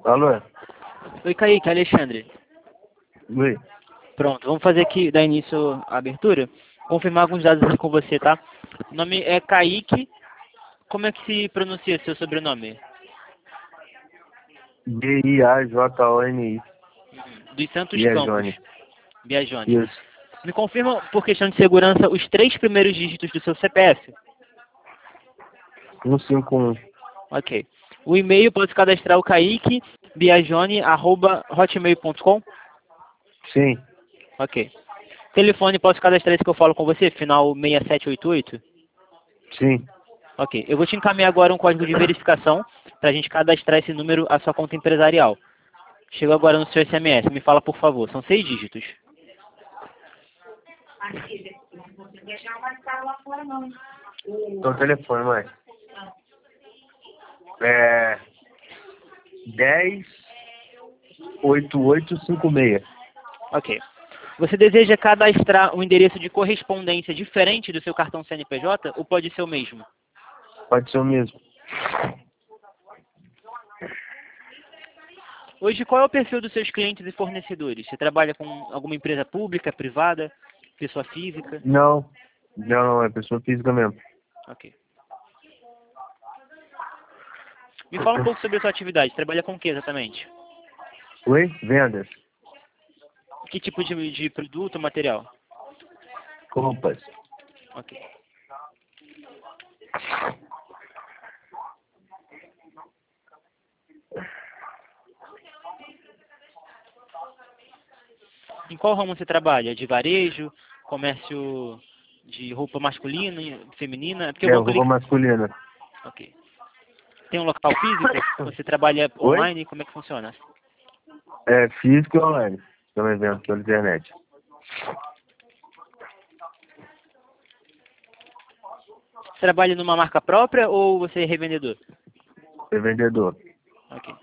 Alô? Oi, Kaique, Alexandre. Oi. Pronto, vamos fazer aqui, dar início à abertura. Confirmar alguns dados aqui com você, tá? O nome é Kaique. Como é que se pronuncia seu sobrenome? Biajoni. Dos Santos Campos. Biajoni. Biajone. Isso. Me confirma, por questão de segurança, os 3 primeiros dígitos do seu CPF. 151. Ok. O e-mail pode cadastrar o Kaique biajone@hotmail.com. Sim. Ok. Telefone, posso cadastrar esse que eu falo com você? Final 6788? Sim. Ok. Eu vou te encaminhar agora um código de verificação para a gente cadastrar esse número à sua conta empresarial. Chegou agora no seu SMS. Me fala, por favor. São 6 dígitos. Tô no telefone, mãe. 108856. Ok. Você deseja cadastrar um endereço de correspondência diferente do seu cartão CNPJ ou pode ser o mesmo? Pode ser o mesmo. Hoje, qual é o perfil dos seus clientes e fornecedores? Você trabalha com alguma empresa pública, privada, pessoa física? Não. Não, é pessoa física mesmo. Ok. Me fala um pouco sobre a sua atividade. Trabalha com o que exatamente? Oi? Vendas. Que tipo de produto ou material? Roupas. Ok. Em qual ramo você trabalha? De varejo? Comércio de roupa masculina e feminina? Porque eu vou Roupa masculina. Ok. Tem um local físico? Você trabalha Oi? online? Como é que funciona? É físico e online. Também vendo pela internet. Você trabalha numa marca própria ou você é revendedor? É vendedor. Ok.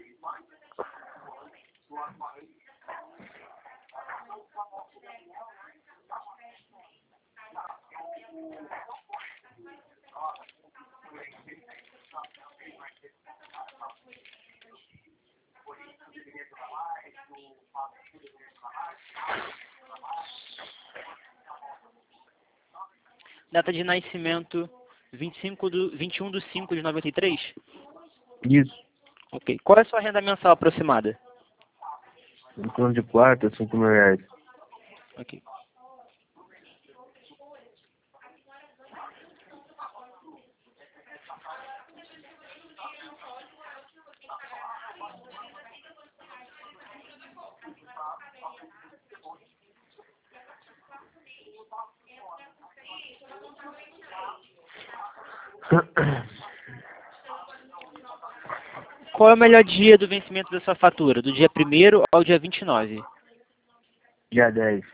Data de nascimento 21 de 5 de 93? Isso. Ok. Qual é a sua renda mensal aproximada? Em torno de 4 a 5 mil reais. Ok. Qual é o melhor dia do vencimento da sua fatura? Do dia 1º ao dia 29? Dia 10.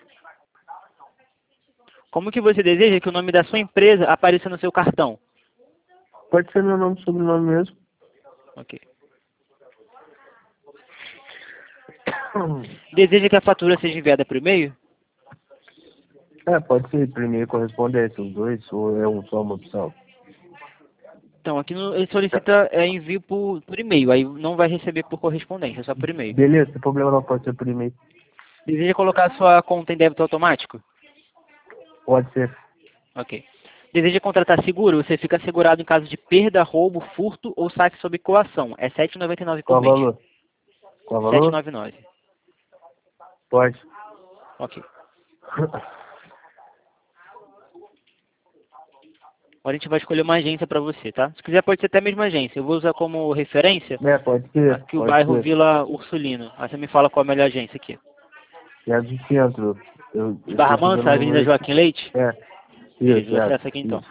Como que você deseja que o nome da sua empresa apareça no seu cartão? Pode ser meu nome e sobrenome mesmo. Ok. Deseja que a fatura seja enviada por e-mail? Pode ser primeiro correspondência, os dois, ou é só uma opção? Então, aqui ele solicita envio por e-mail, aí não vai receber por correspondência, só por e-mail. Beleza, sem problema não, pode ser por e-mail. Deseja colocar a sua conta em débito automático? Pode ser. Ok. Deseja contratar seguro? Você fica assegurado em caso de perda, roubo, furto ou saque sob coação. É R$ 7,99 por Qual mês. valor? Qual R$ valor? 7,99. Pode. Ok. Agora a gente vai escolher uma agência para você, tá? Se quiser pode ser até a mesma agência. Eu vou usar como referência Pode ser, aqui o pode bairro ser. Vila Ursulino. Aí você me fala qual é a melhor agência aqui. É do centro. De Eu Barra tô fazendo Mansa, Avenida noite. Joaquim Leite? Beleza, Isso, vou acessar aqui então. isso.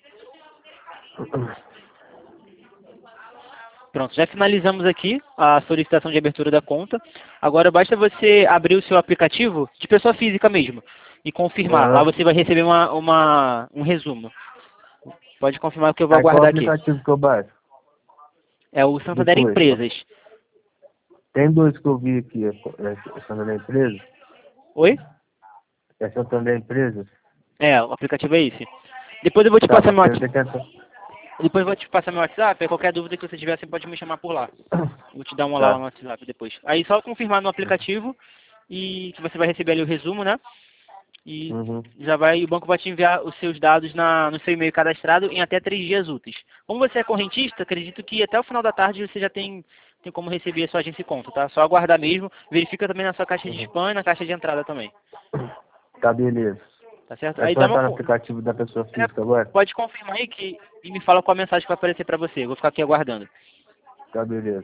Pronto, já finalizamos aqui a solicitação de abertura da conta. Agora basta você abrir o seu aplicativo de pessoa física mesmo e confirmar. Lá Aham. você vai receber um resumo. Pode confirmar que eu vou Aí qual aguardar aqui. aplicativo que eu baixo? É o Santander Depois. Empresas. Tem dois que eu vi aqui. É Santander Empresa? Oi? É Santander Empresa? O aplicativo é esse. Depois eu vou te Tá, passar meu porque eu WhatsApp. tenho que entrar. Depois eu vou te passar meu WhatsApp. Qualquer dúvida que você tiver, você pode me chamar por lá. Vou te dar uma lá Tá. no WhatsApp depois. Aí só confirmar no aplicativo e que você vai receber ali o resumo, né? E Uhum. já vai, o banco vai te enviar os seus dados no seu e-mail cadastrado em até 3 dias úteis. Como você é correntista, acredito que até o final da tarde você já tem como receber a sua agência e conta, tá? Só aguardar mesmo. Verifica também na sua caixa de spam e na caixa de entrada também. Tá, beleza. Tá certo? É Aí só dá entrar no uma, aplicativo da pessoa física agora? pode confirmar aí e me fala qual a mensagem que vai aparecer para você. Eu vou ficar aqui aguardando. Tá, beleza.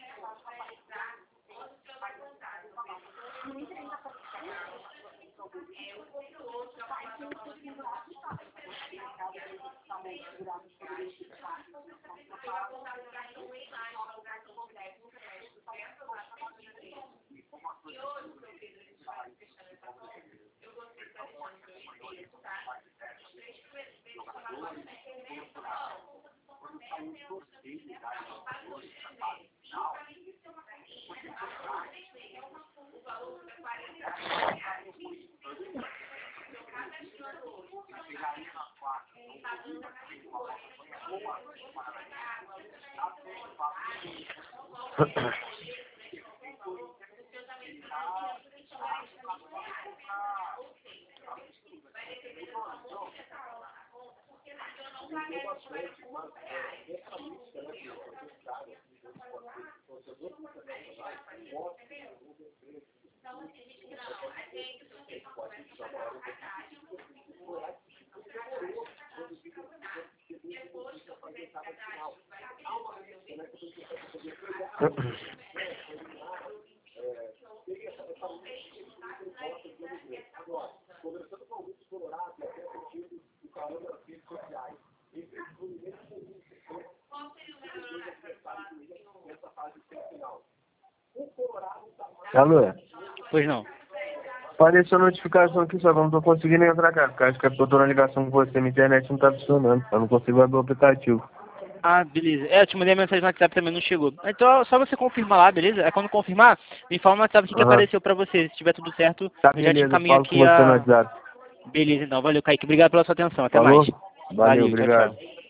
Alô? Pois não. Apareceu a notificação aqui, só que eu não tô conseguindo entrar, cara. Porque acho que é porque eu tô na ligação com você, minha internet não tá funcionando. Eu não consigo abrir o aplicativo. Ah, beleza. É, eu te mandei a mensagem no WhatsApp também, não chegou. Então, só você confirmar lá, beleza? É quando confirmar, me fala no WhatsApp o que Aham. apareceu pra você. Se tiver tudo certo, Tá, eu já te beleza. Eu encaminho falo com aqui você no a... WhatsApp. Beleza, então. Valeu, Kaique. Obrigado pela sua atenção. Até Falou? mais. Valeu, Valeu, tchau, obrigado. tchau.